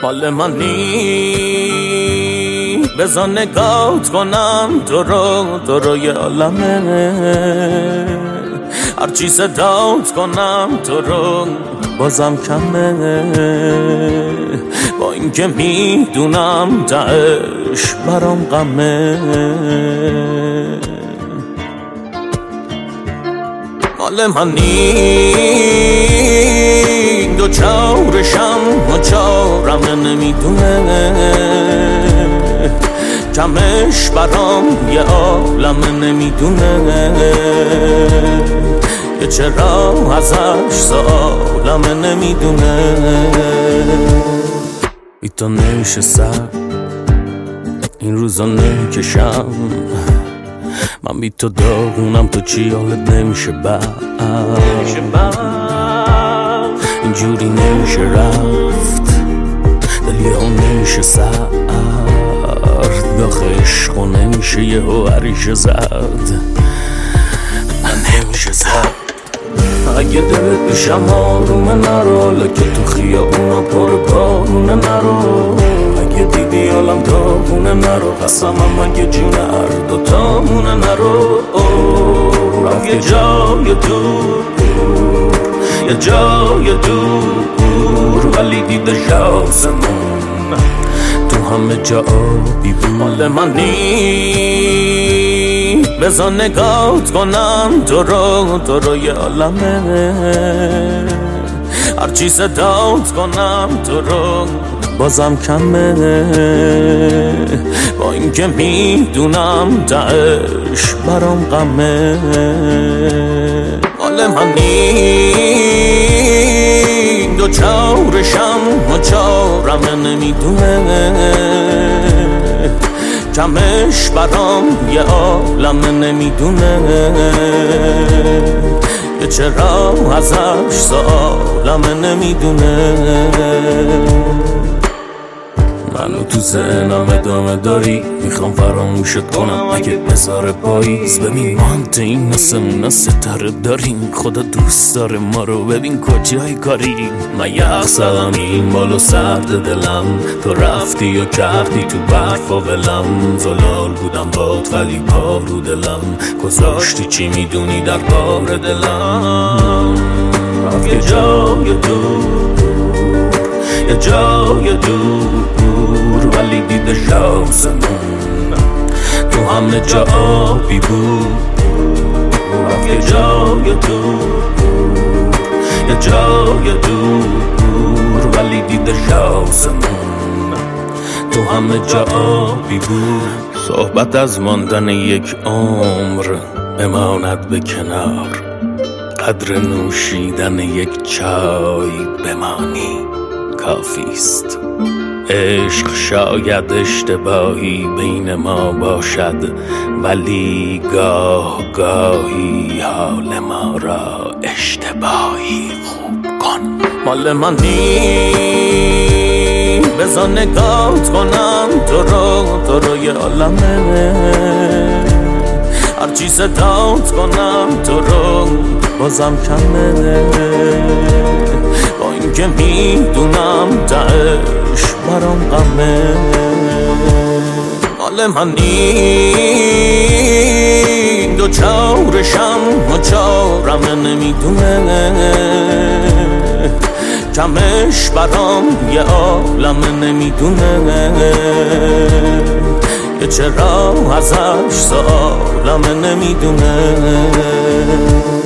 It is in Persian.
مال منی بذار نگات کنم تو رو یه عالمه، هرچی صدات کنم تو رو بازم کمه، با اینکه میدونم تهش برام غمه. مال منی دو چارشم و چارم نمیدونه، کمش برام یه عالمه نمیدونه، که چرا ازش سالمه نمیدونه. بی تو نشستم این روزا نکشم، من بی تو داغونم، تو چی حالت نمیشه بعد، اینجوری نمیشه رفت، دلی ها نمیشه سرد، داخل عشقو نمیشه یه ها عریشه زد، من نمیشه زد. اگه دلت پیشم آرومه نرو، لکه تو خیابونا پر بارونه نرو، اگه دیدی حالم داغونه نرو، قسمم اگه جون هر دوتامونه نرو. رفت یه جای دور، یه جای دور، ولی دیدش آسمون تو همه جا آبی بود. مال منی بذار نگات کنم تو رو یه عالمه، هرچی صدات کنم تو رو بازم کمه، با اینکه میدونم تهش برام غمه. مال منی دو چارشم و چارم نمیدونه، کمش برام یه عالمه نمیدونه، که چرا ازش سالمه نمیدونه. منو تو ذهنم ادامه داری، میخوام فراموشت کنم اگه بذاره پاییز. ببین ما هم این نسمون ستاره داریم، خدا دوست داره ما رو، ببین کجای کاریم. من یخ زدم این بالو سرد دلم، تو رفتی و کردی تو برف و ولم، زلال بودم باد ولی پا رو دلم، گذاشتی چی میدونی در بار دلم. رفت یه جای دور، یه جای دور، ولی دیدش آسمون تو همه جا آبی بود. رفت یه جای دور، یه جای دور، ولی دیدش آسمون تو همه جا آبی بود. صحبت از ماندن یک عمر بماند به کنار، قدر نوشیدن یک چای بمانی کافیست. عشق شاید اشتباهی بین ما باشد، ولی گاه گاهی حال ما را اشتباهی خوب کن. مال منی بذار نگات کنم تو رو یه عالمه، هرچی صدات کنم تو رو بازم کمه، با اینکه میدونم تهش برام غمه. مال منی دو چارشم و چارم نمیدونه، کمش برام یه عالمه نمیدونه، که چرا ازش سالمه نمیدونه.